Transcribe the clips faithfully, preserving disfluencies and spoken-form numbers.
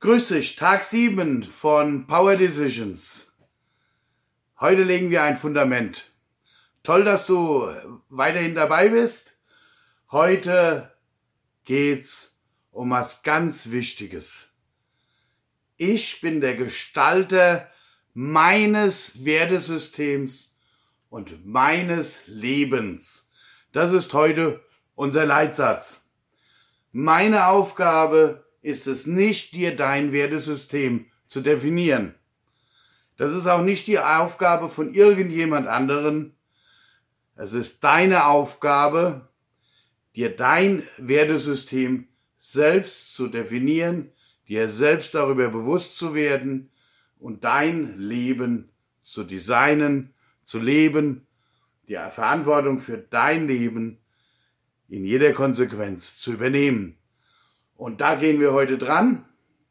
Grüß dich, Tag sieben von Power Decisions. Heute legen wir ein Fundament. Toll, dass du weiterhin dabei bist. Heute geht's um was ganz Wichtiges. Ich bin der Gestalter meines Wertesystems und meines Lebens. Das ist heute unser Leitsatz. Meine Aufgabe ist es nicht, dir dein Wertesystem zu definieren. Das ist auch nicht die Aufgabe von irgendjemand anderen. Es ist deine Aufgabe, dir dein Wertesystem selbst zu definieren, dir selbst darüber bewusst zu werden und dein Leben zu designen, zu leben, die Verantwortung für dein Leben in jeder Konsequenz zu übernehmen. Und da gehen wir heute dran.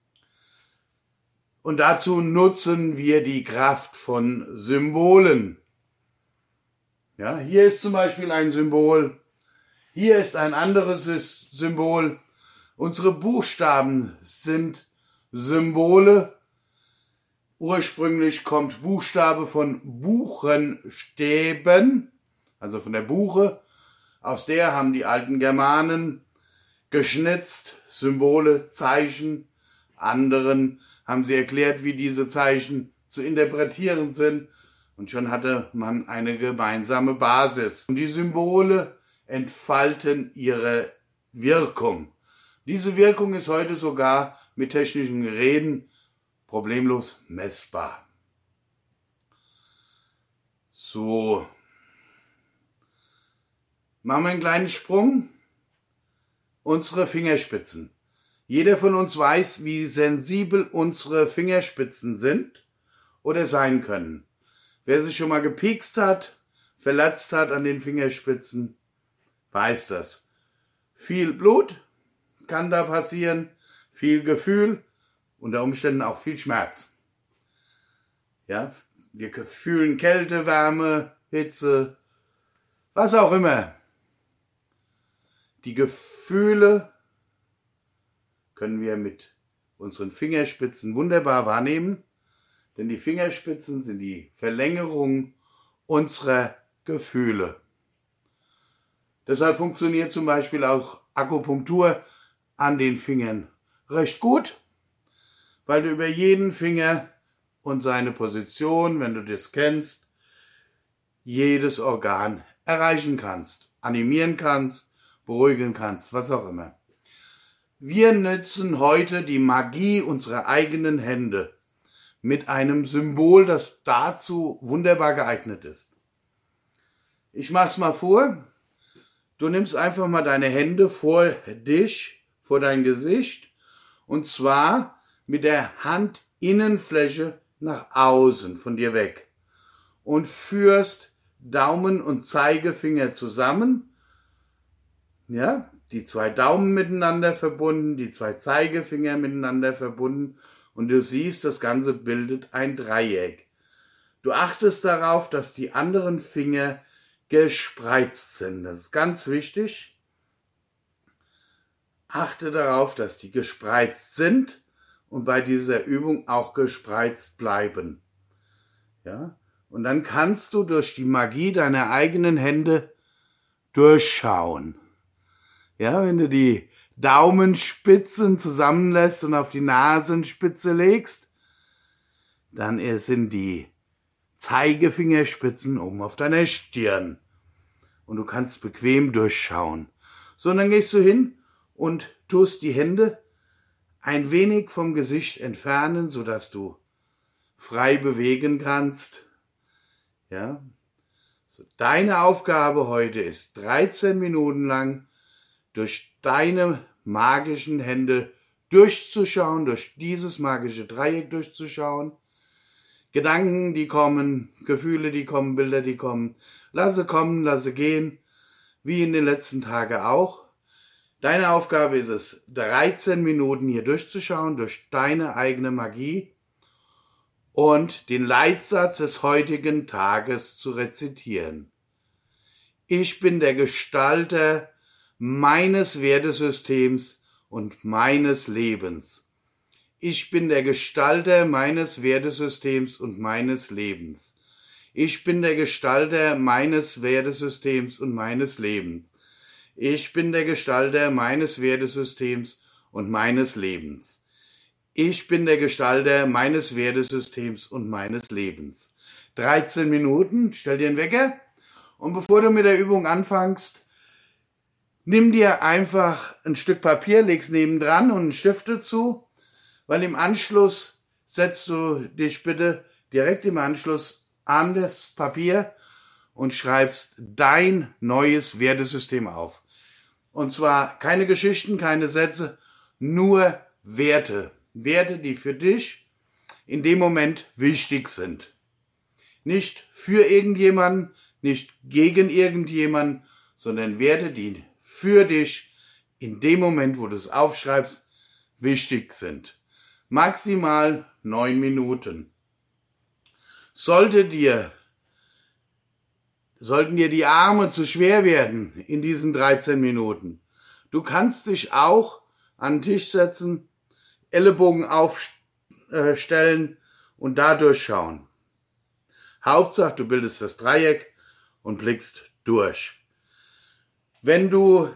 Und dazu nutzen wir die Kraft von Symbolen. Ja, hier ist zum Beispiel ein Symbol. Hier ist ein anderes Symbol. Unsere Buchstaben sind Symbole. Ursprünglich kommt Buchstabe von Buchenstäben, also von der Buche. Aus der haben die alten Germanen geschnitzt, Symbole, Zeichen. Anderen haben sie erklärt, wie diese Zeichen zu interpretieren sind. Und schon hatte man eine gemeinsame Basis. Und die Symbole entfalten ihre Wirkung. Diese Wirkung ist heute sogar mit technischen Geräten problemlos messbar. So. Machen wir einen kleinen Sprung. Unsere Fingerspitzen. Jeder von uns weiß, wie sensibel unsere Fingerspitzen sind oder sein können. Wer sich schon mal gepiekst hat, verletzt hat an den Fingerspitzen, weiß das. Viel Blut kann da passieren, viel Gefühl, unter Umständen auch viel Schmerz. Ja, wir fühlen Kälte, Wärme, Hitze, was auch immer. Die Gefühle können wir mit unseren Fingerspitzen wunderbar wahrnehmen, denn die Fingerspitzen sind die Verlängerung unserer Gefühle. Deshalb funktioniert zum Beispiel auch Akupunktur an den Fingern recht gut, weil du über jeden Finger und seine Position, wenn du das kennst, jedes Organ erreichen kannst, animieren kannst, beruhigen kannst, was auch immer. Wir nutzen heute die Magie unserer eigenen Hände mit einem Symbol, das dazu wunderbar geeignet ist. Ich mach's mal vor. Du nimmst einfach mal deine Hände vor dich, vor dein Gesicht, und zwar mit der Handinnenfläche nach außen von dir weg und führst Daumen und Zeigefinger zusammen. Ja, die zwei Daumen miteinander verbunden, die zwei Zeigefinger miteinander verbunden, und du siehst, das Ganze bildet ein Dreieck. Du achtest darauf, dass die anderen Finger gespreizt sind. Das ist ganz wichtig. Achte darauf, dass die gespreizt sind und bei dieser Übung auch gespreizt bleiben. Ja, und dann kannst du durch die Magie deiner eigenen Hände durchschauen. Ja, wenn du die Daumenspitzen zusammenlässt und auf die Nasenspitze legst, dann sind die Zeigefingerspitzen oben auf deiner Stirn. Und du kannst bequem durchschauen. So, und dann gehst du hin und tust die Hände ein wenig vom Gesicht entfernen, sodass du frei bewegen kannst. Ja. So, deine Aufgabe heute ist, dreizehn Minuten lang durch deine magischen Hände durchzuschauen, durch dieses magische Dreieck durchzuschauen. Gedanken, die kommen, Gefühle, die kommen, Bilder, die kommen. Lasse kommen, lasse gehen, wie in den letzten Tagen auch. Deine Aufgabe ist es, dreizehn Minuten hier durchzuschauen, durch deine eigene Magie und den Leitsatz des heutigen Tages zu rezitieren. Ich bin der Gestalter meines Wertesystems und meines Lebens. Ich bin der Gestalter meines Wertesystems und meines Lebens. Ich bin der Gestalter meines Wertesystems und meines Lebens. Ich bin der Gestalter meines Wertesystems und meines Lebens. Ich bin der Gestalter meines Wertesystems und meines Lebens. dreizehn Minuten, stell dir einen Wecker und bevor du mit der Übung anfängst, nimm dir einfach ein Stück Papier, leg's nebendran und einen Stift dazu, weil im Anschluss setzt du dich bitte direkt im Anschluss an das Papier und schreibst dein neues Wertesystem auf. Und zwar keine Geschichten, keine Sätze, nur Werte. Werte, die für dich in dem Moment wichtig sind. Nicht für irgendjemanden, nicht gegen irgendjemanden, sondern Werte, die für dich in dem Moment, wo du es aufschreibst, wichtig sind. Maximal neun Minuten. Sollte dir, sollten dir die Arme zu schwer werden in diesen dreizehn Minuten, du kannst dich auch an den Tisch setzen, Ellenbogen aufstellen und da durchschauen. Hauptsache, du bildest das Dreieck und blickst durch. Wenn du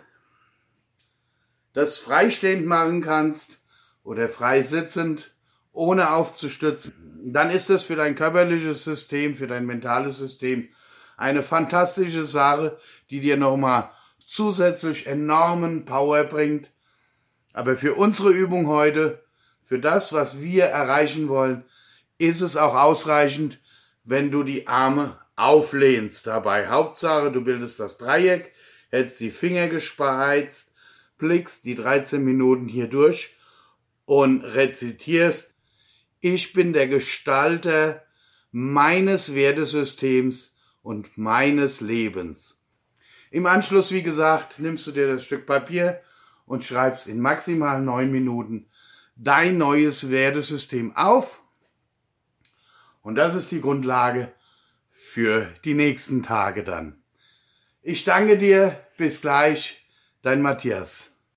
das freistehend machen kannst oder frei sitzend, ohne aufzustützen, dann ist das für dein körperliches System, für dein mentales System eine fantastische Sache, die dir nochmal zusätzlich enormen Power bringt. Aber für unsere Übung heute, für das, was wir erreichen wollen, ist es auch ausreichend, wenn du die Arme auflehnst dabei. Hauptsache, du bildest das Dreieck, hältst die Finger gespreizt, blickst die dreizehn Minuten hier durch und rezitierst: Ich bin der Gestalter meines Wertesystems und meines Lebens. Im Anschluss, wie gesagt, nimmst du dir das Stück Papier und schreibst in maximal neun Minuten dein neues Wertesystem auf. Und das ist die Grundlage für die nächsten Tage dann. Ich danke dir, bis gleich, dein Matthias.